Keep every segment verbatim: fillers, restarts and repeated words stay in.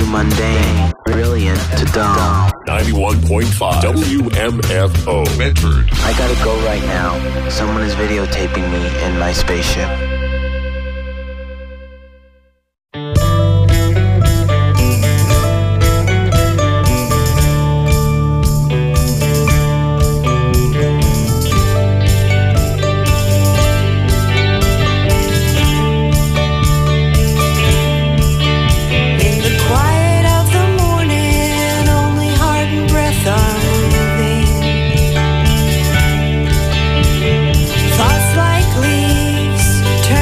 mundane, brilliant to dumb. ninety-one point five W M F O Medford. I gotta go right now. Someone is videotaping me in my spaceship. Thoughts like leaves turn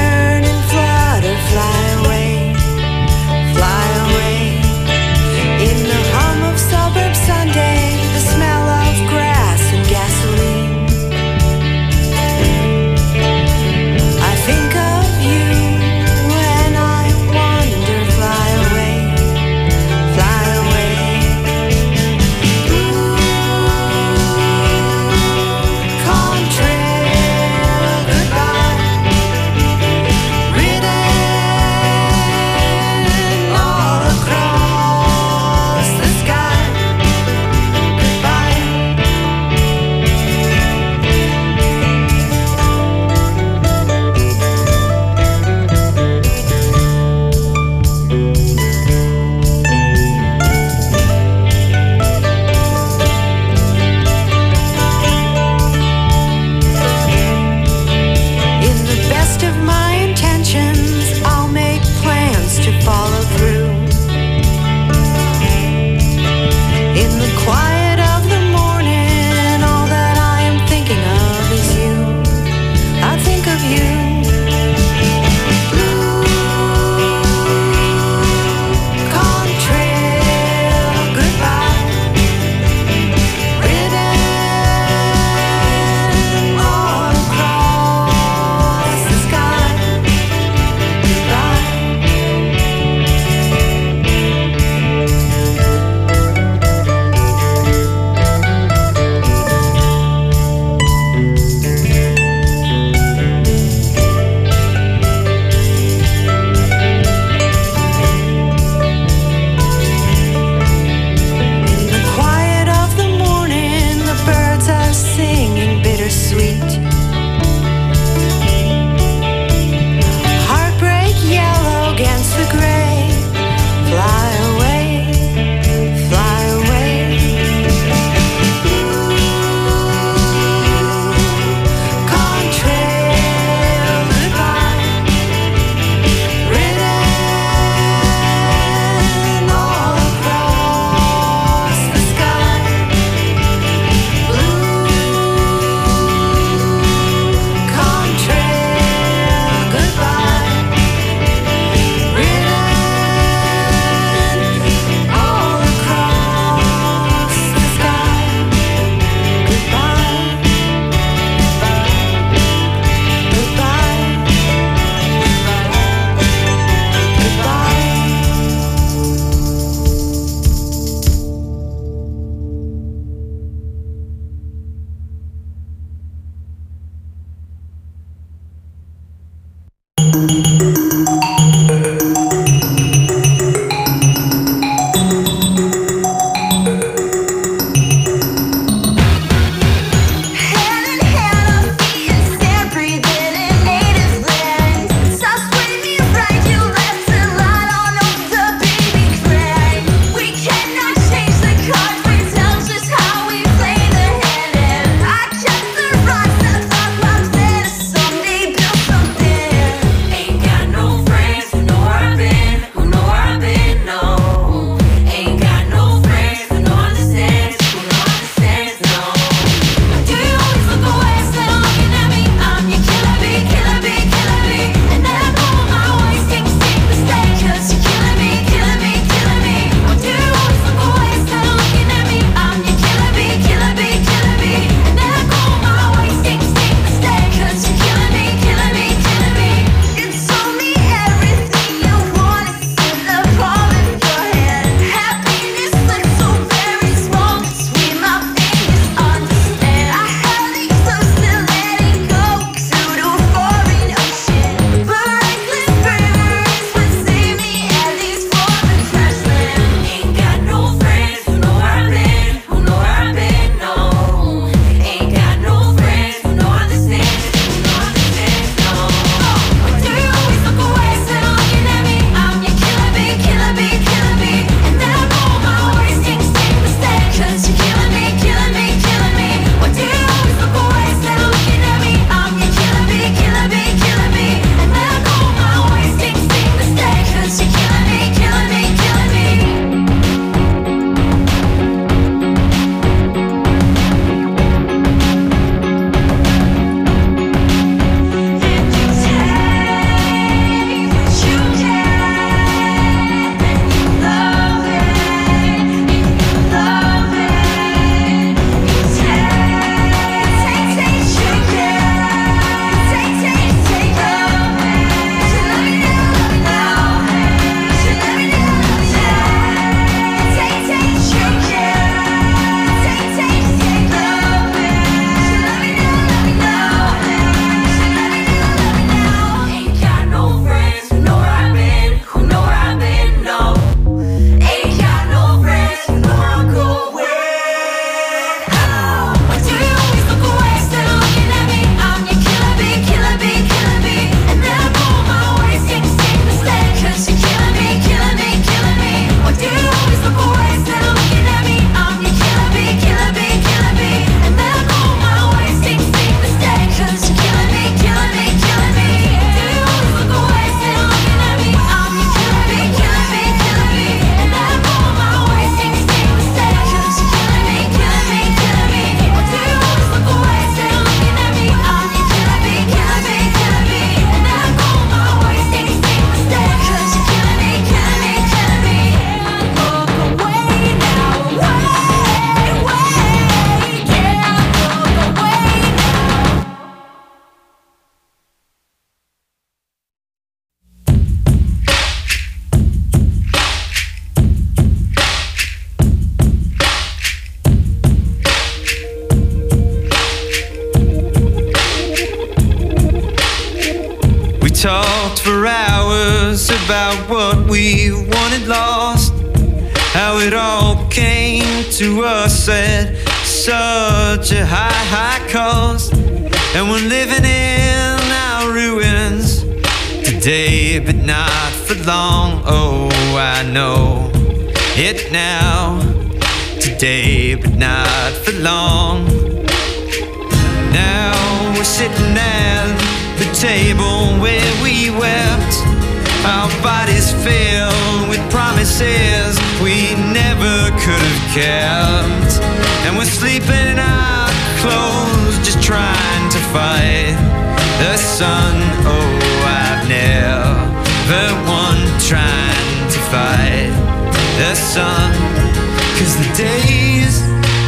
talked for hours about what we wanted lost, how it all came to us at such a high, high cost. And we're living in our ruins today, but not for long. Oh, I know it now. Today, but not for long. Now we're sitting at the table where we wept, our bodies filled with promises we never could have kept. And we're sleeping in our clothes, just trying to fight the sun. Oh, I've never won trying to fight the sun, 'cause the days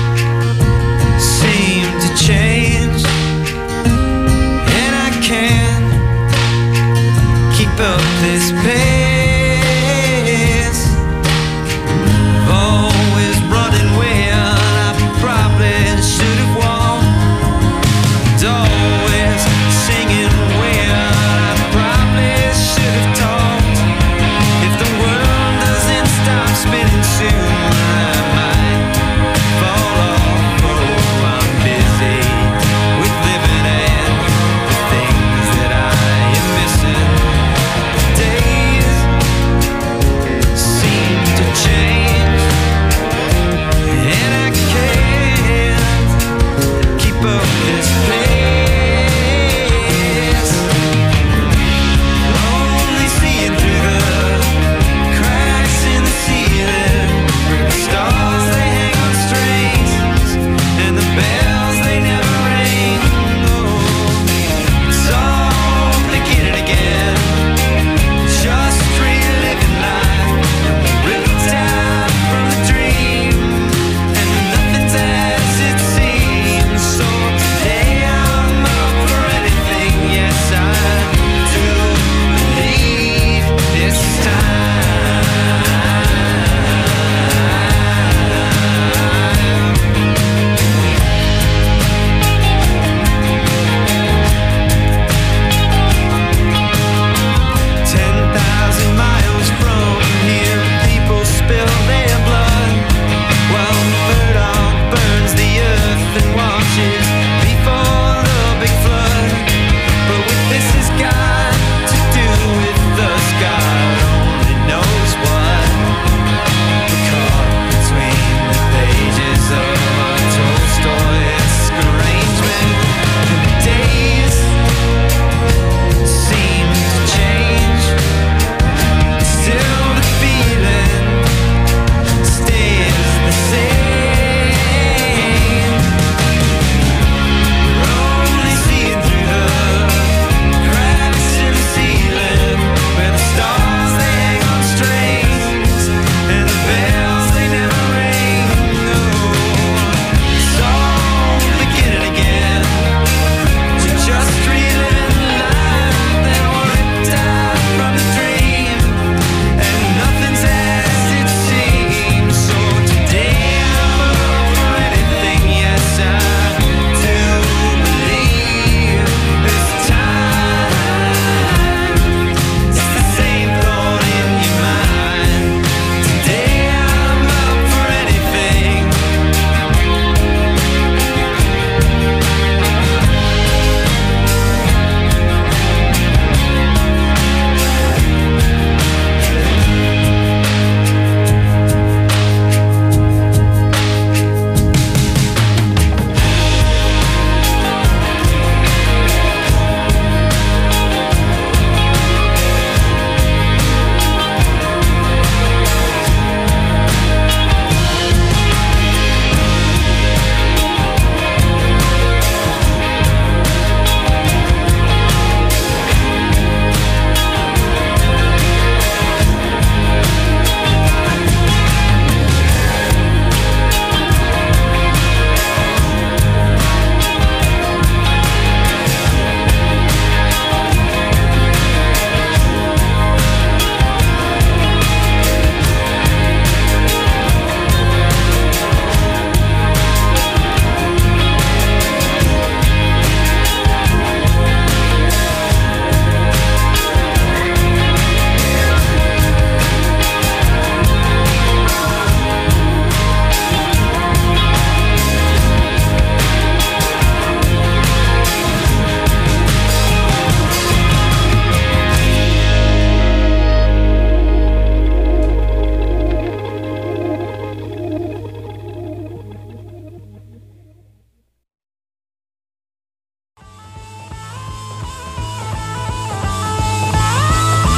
seem to change, and I can't keep up this pace. Always running when I probably should have walked. Always singing when I probably should have talked. If the world doesn't stop spinning soon,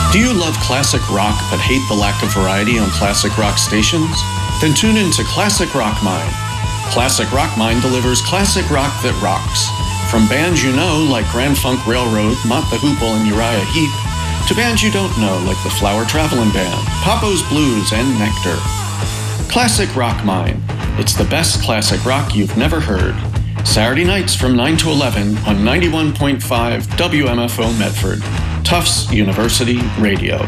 Do you love classic rock but hate the lack of variety on classic rock stations? Then tune in to Classic Rock Mine. Classic Rock Mine delivers classic rock that rocks. From bands you know like Grand Funk Railroad, Mott the Hoople, and Uriah Heep, to bands you don't know like the Flower Traveling Band, Papo's Blues, and Nectar. Classic Rock Mine. It's the best classic rock you've never heard. Saturday nights from nine to eleven on ninety-one point five W M F O Medford, Tufts University Radio.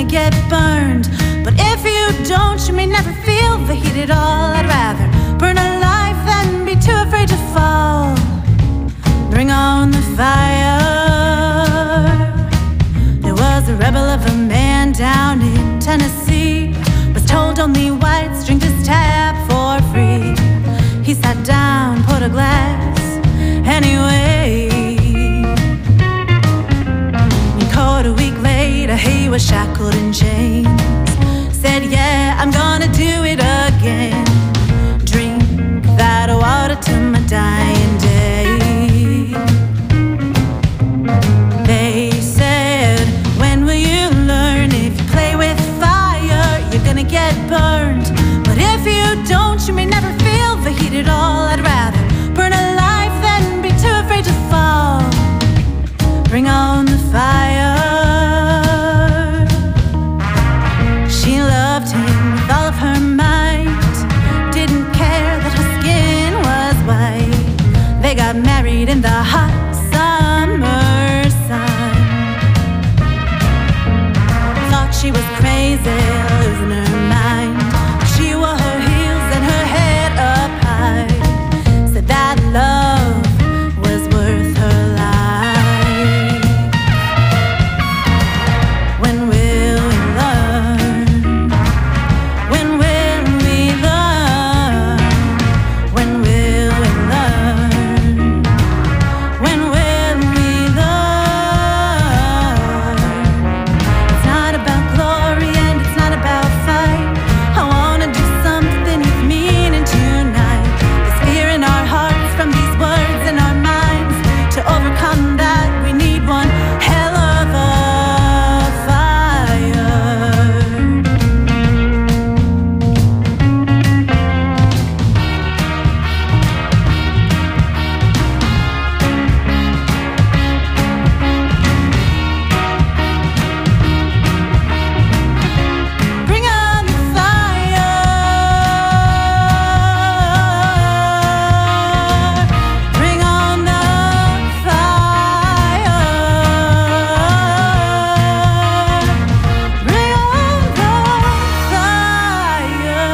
gonna get burned. But if you don't, you may never feel the heat at all. I'd rather burn alive than be too afraid to fall. Bring on the fire. There was a rebel of a man down in Tennessee. Was told only whites drink this tap for free. He sat down, put a glass anyway. And caught a week later, he was shackled in chains. Said, yeah, I'm gonna do it again. Drink that water to my dying day. They said, when will you learn? If you play with fire, you're gonna get burned. But if you don't, you may never feel the heat at all. I'd rather burn alive than be too afraid to fall. Bring on the fire. She loved him with all of her might. Didn't care that her skin was white. They got married in the hot summer sun. Thought she was crazy, losing her mind. She wore her heels and her head up high. Said that love was worth her life. When will we learn? When will we learn? When will we learn? When will we learn? It's not about glory and it's not about fight. I wanna do something with meaning tonight. There's fear in our hearts from these words in our minds. To overcome that, we need one hell of a fire. Bring on the fire. Bring on the fire. Bring on the fire.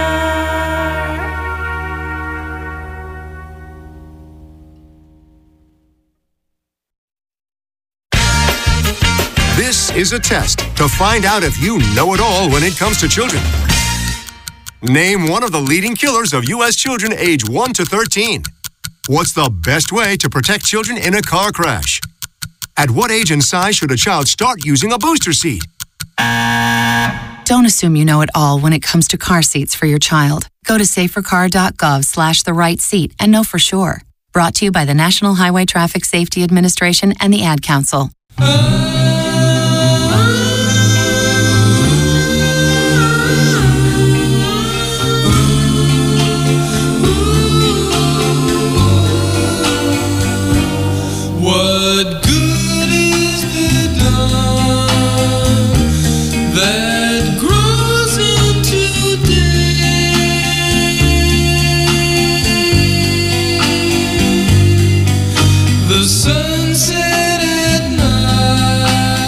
This is a test to find out if you know it all when it comes to children. Name one of the leading killers of U S children age one to thirteen. What's the best way to protect children in a car crash? At what age and size should a child start using a booster seat? Don't assume you know it all when it comes to car seats for your child. Go to safercar.gov slash the right seat and know for sure. Brought to you by the National Highway Traffic Safety Administration and the Ad Council. What good is the dawn that grows into day? The sunset at night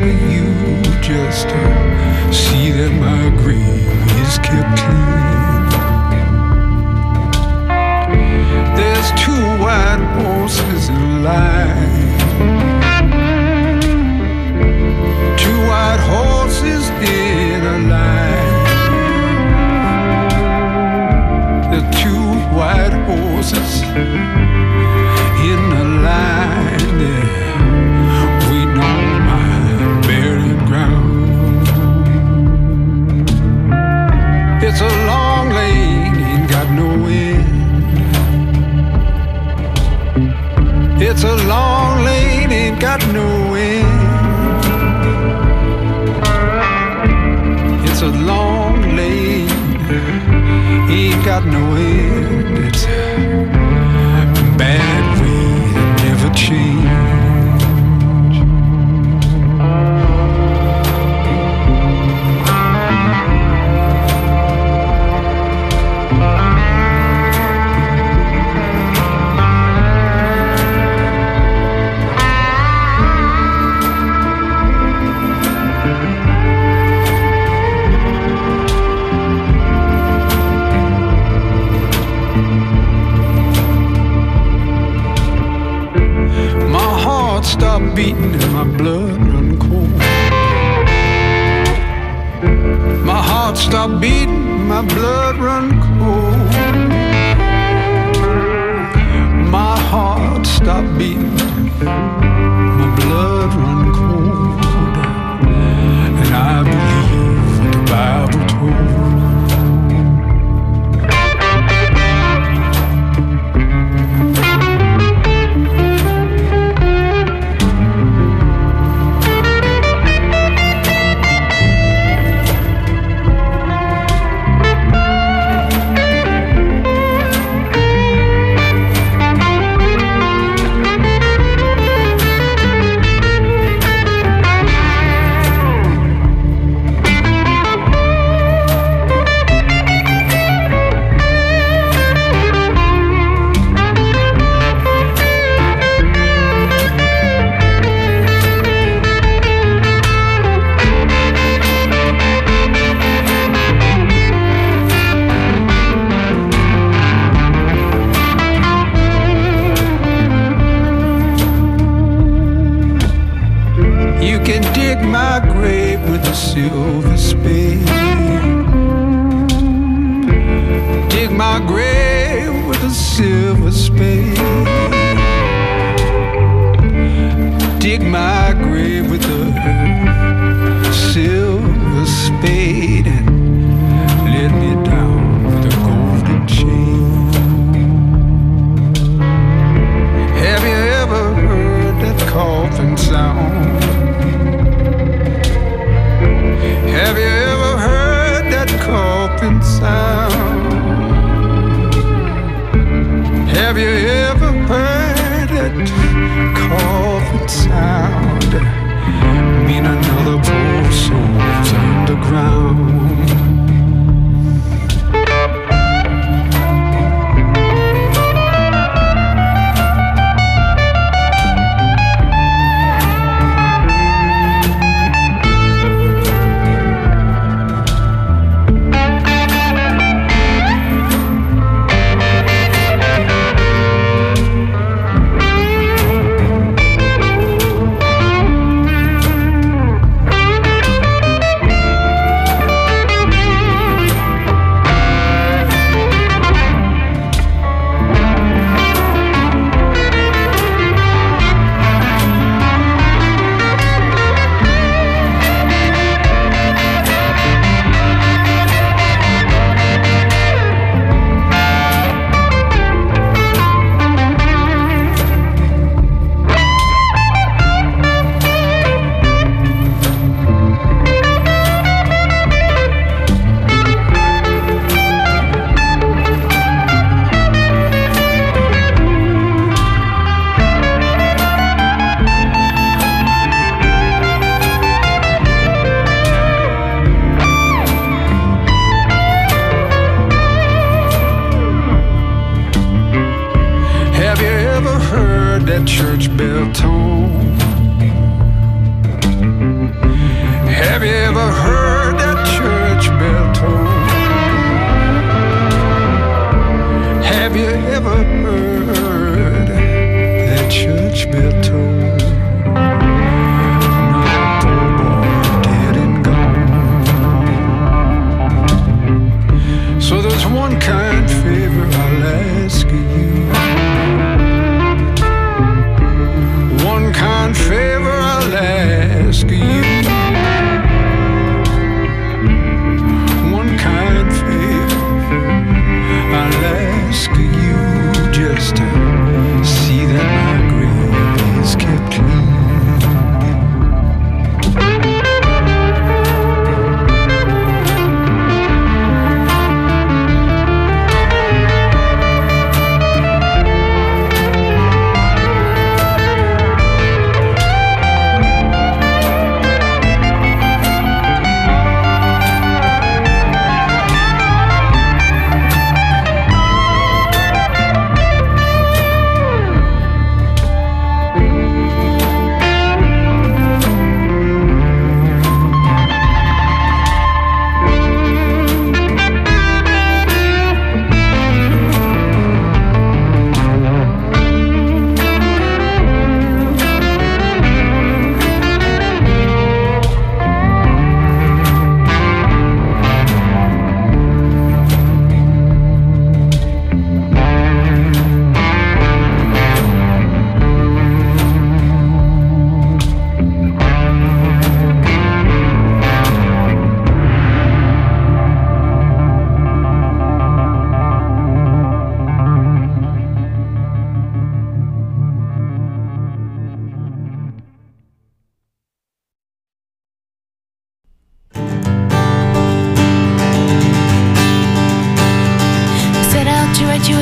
to you just to see that my grave is kept clean. There's two white horses in line, two white horses in a line. The two white horses in a line there, waiting on my buried ground. It's a long lane, ain't got no end. It's a long lane, ain't got no end. It's a long lane, ain't got no end. It's a bad way that never change. Stop beating and my blood run cold. My heart stopped beating, my blood run cold. My heart stopped beating, my blood run cold. And I believe what the Bible told. Silver spade, dig my grave with a silver spade, dig my grave with a silver spade, and let me down with a golden chain. Have you ever heard that coffin sound? Have you ever heard that coffin sound? Have you ever heard that coffin sound? Mean another poor soul's underground.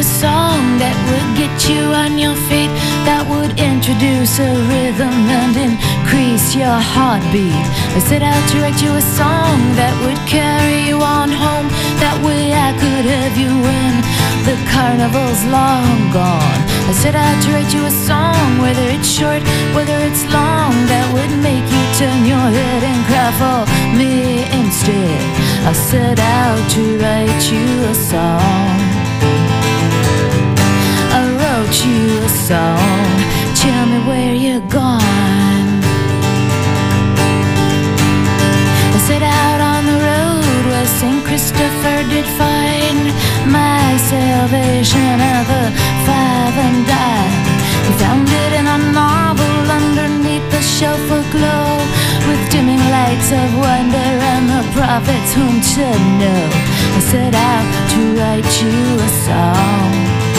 a song that would get you on your feet, that would introduce a rhythm and increase your heartbeat. I set out to write you a song that would carry you on home. That way I could have you when the carnival's long gone. I set out to write you a song, whether it's short, whether it's long, that would make you turn your head and cry for me instead. I set out to write you a song. I wrote you a song. Tell me where you're gone. I set out on the road where Saint Christopher did find my salvation at the five and dime. He found it in a novel underneath the shelf aglow, with dimming lights of wonder and the prophets whom to know. I set out to write you a song.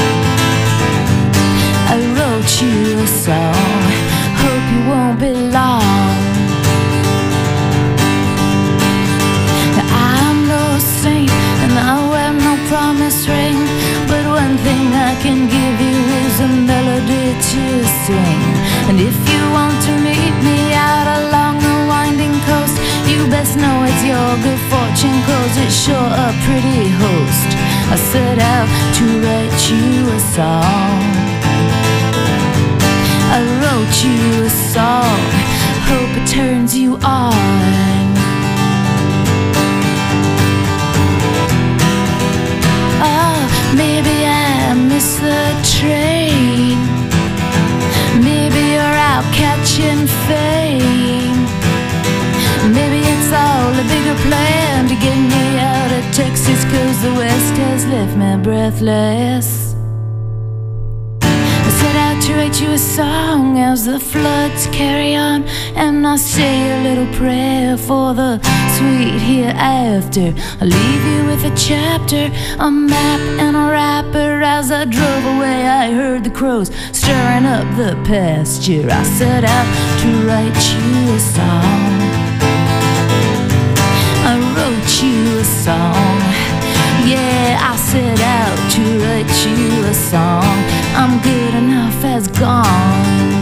I wrote you a song. Hope you won't be long. I'm no saint and I wear no promise ring, but one thing I can give you is a melody to sing. And if you want to meet me out along the winding coast, you best know it's your good fortune, cause it's sure a pretty host. I set out to write you a song. I wrote you a song. Hope it turns you on. Oh, maybe I missed the train. Maybe you're out catching fame. Maybe it's all a bigger plan to get me out of Texas, cause the West has left me breathless. I set out to write you a song as the floods carry on, and I say a little prayer for the sweet hereafter. I leave you with a chapter, a map and a wrapper. As I drove away I heard the crows stirring up the pasture. I set out to write you a song. I wrote you a song. Yeah, I set out to write you a song. I'm good enough as gone.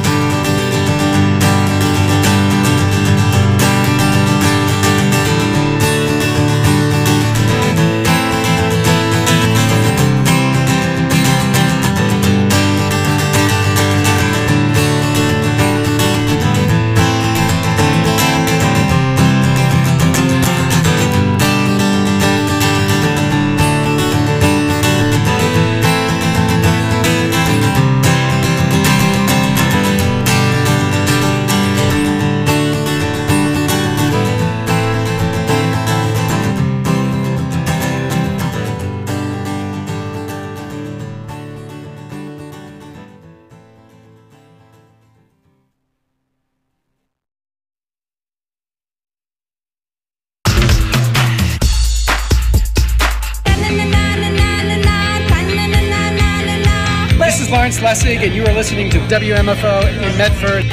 Lawrence Lessig, and you are listening to W M F O in Medford,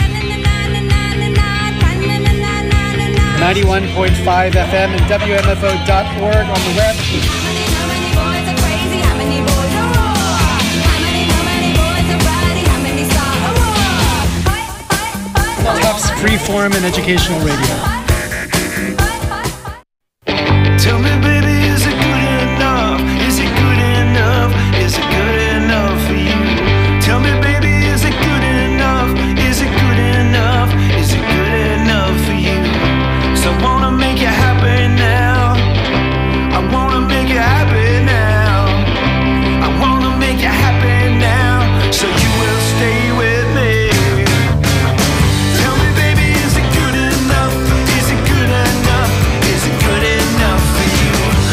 ninety-one point five F M and W M F O dot org on the web. Tufts Freeform and Educational Radio. Tell me, baby, is it good enough? Is it good enough? Is it good enough for you? Tell me, baby, is it good enough? Is it good enough? Is it good enough for you? So I wanna make you happy now. I wanna make you happy now. I wanna make you happy now. So you will stay with me. Tell me, baby, is it good enough? Is it good enough? Is it good enough for you?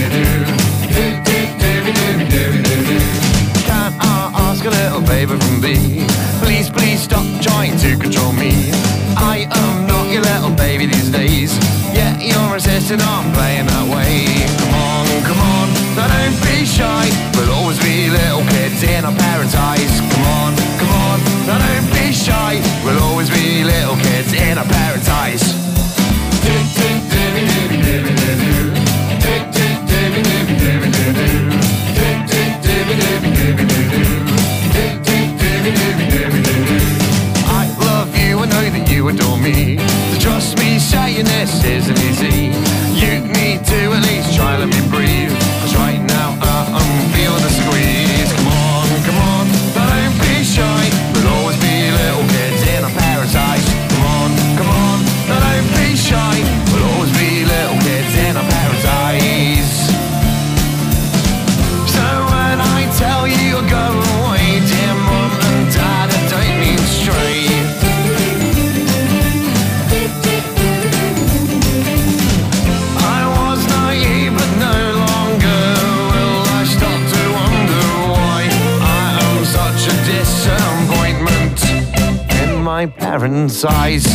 Can I ask a little favor from thee? Please, please stop trying to control me. I am not your little baby these days. Yeah, you're insisting on playing that way. Come on, come on, now don't be shy. We'll always be little kids in our parents' eyes. Come on, come on, now don't be shy. We'll always be little kids in our parents' eyes. I love you, I know that you adore me. So trust me, saying this isn't easy. You need to at least try let me breathe. Cause right now uh, I'm feeling the squeeze. Come on, come on, don't be shy. We'll always be little kids in our parents' eyes. Come on, come on, don't be shy. We'll always be little kids in our parents' eyes. So when I tell you to go away, dear mum and dad, I don't mean straight. I was naive, but no longer will I stop to wonder why I am such a disappointment in my parents' eyes.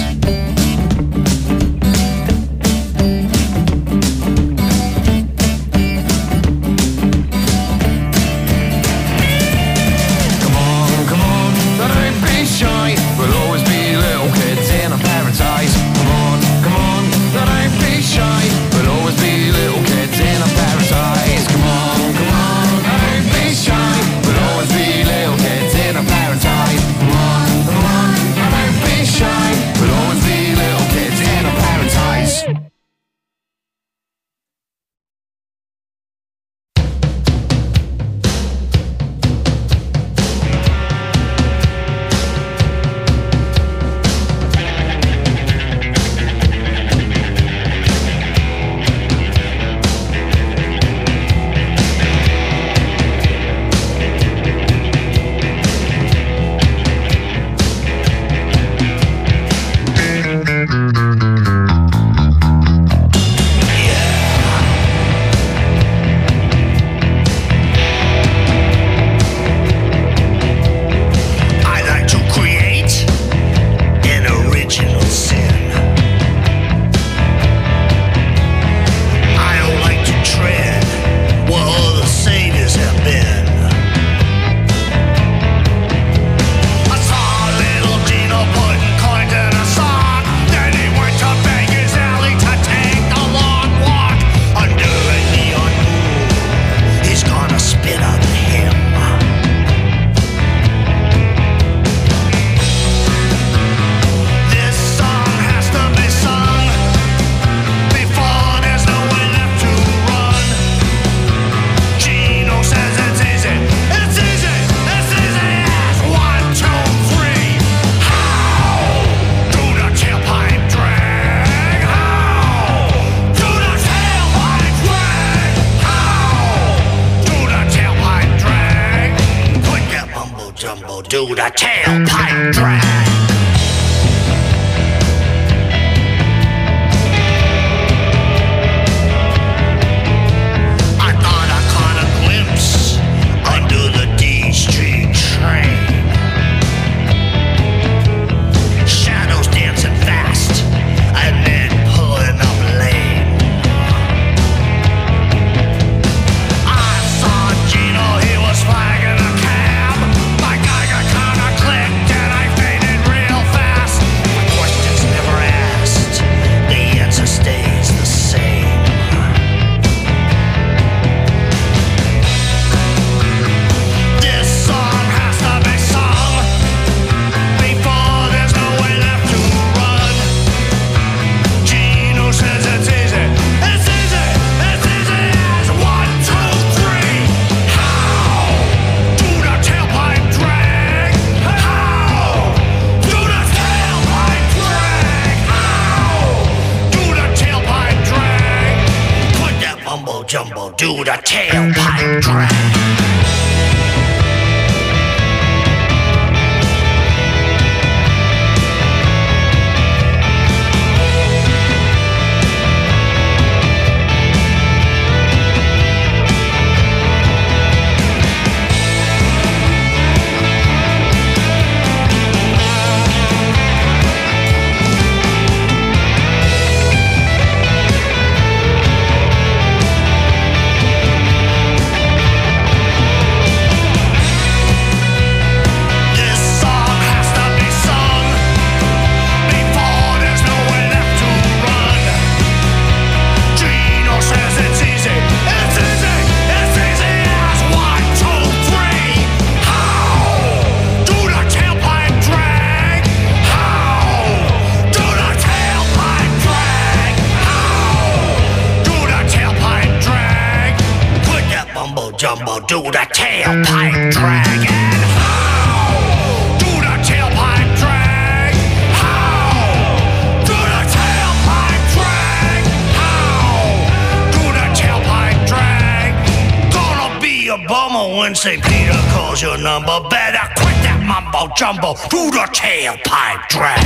We'll always be little kids in our parents' eyes. Come on, come on, now don't be shy. We'll always be little kids in our parents' eyes. Come on, come on, now don't be shy. We'll always be little kids in our parents' eyes. Come on, come on, now don't be shy. We'll always be little kids in our parents' eyes. Do the tailpipe drag. I thought I caught a glimpse under the D Street train. Shadows dancing fast and then pulling up lane. I saw Gino, he was flagging a cab. My Geiger counter clicked and I faded real fast. My questions never asked, the answer stays the same. This song has to be sung before there's no way left to run. Gino says it's easy, it's easy, it's easy as one, two, three. How do the tailpipe drag? How do the tailpipe drag? How do the tailpipe drag? Put that mumbo jumbo, do the tailpipe drag. jumbo do the tailpipe drag. And how do the tailpipe drag? How do the tailpipe drag? How do the tailpipe drag? Gonna be a bummer when Saint Peter calls your number. Better quit that mumbo jumbo, do the tailpipe drag.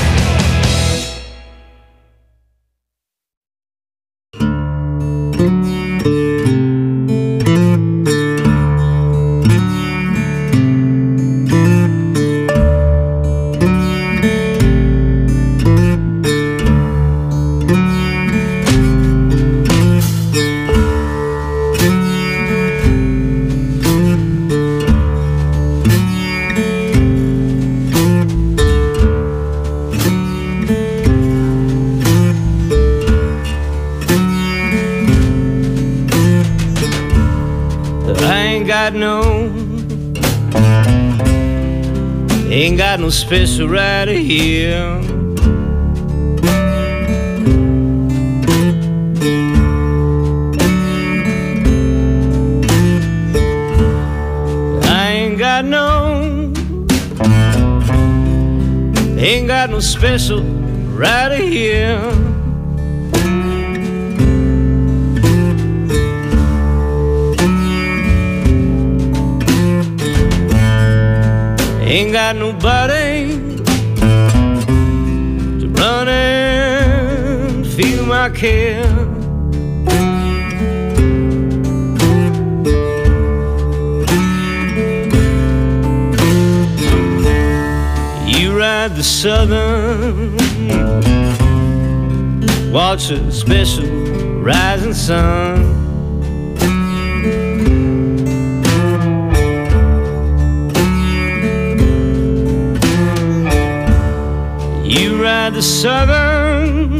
No, ain't got no special rider here. I ain't got no, ain't got no special rider here. Ain't got nobody to run and feel my care. You ride the southern, watch a special rising sun. You ride the southern,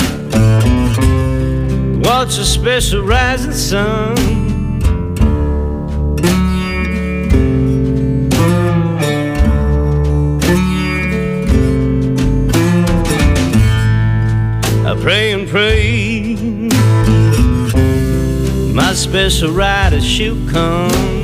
watch a special rising sun. I pray and pray my special rider she'll come.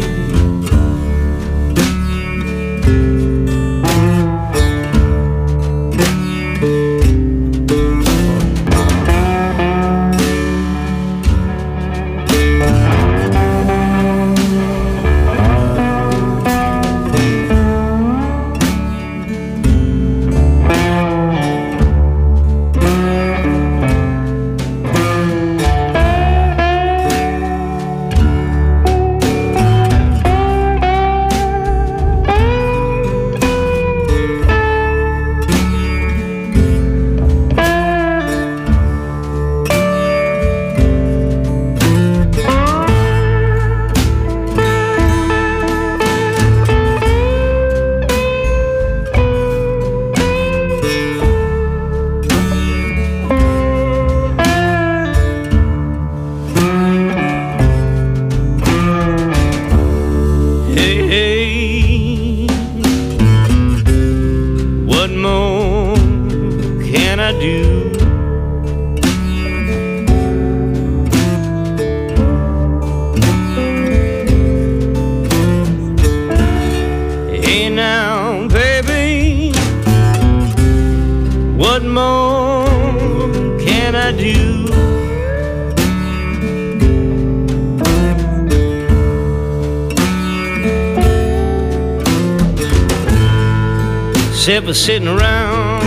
Except for sitting around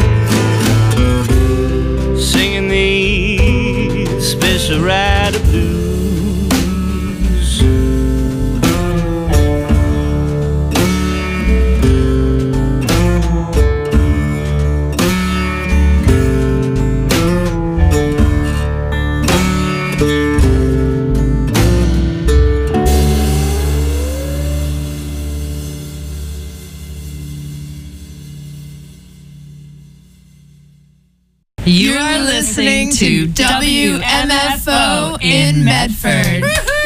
singing these special rider blues. You are listening to W M F O in Medford.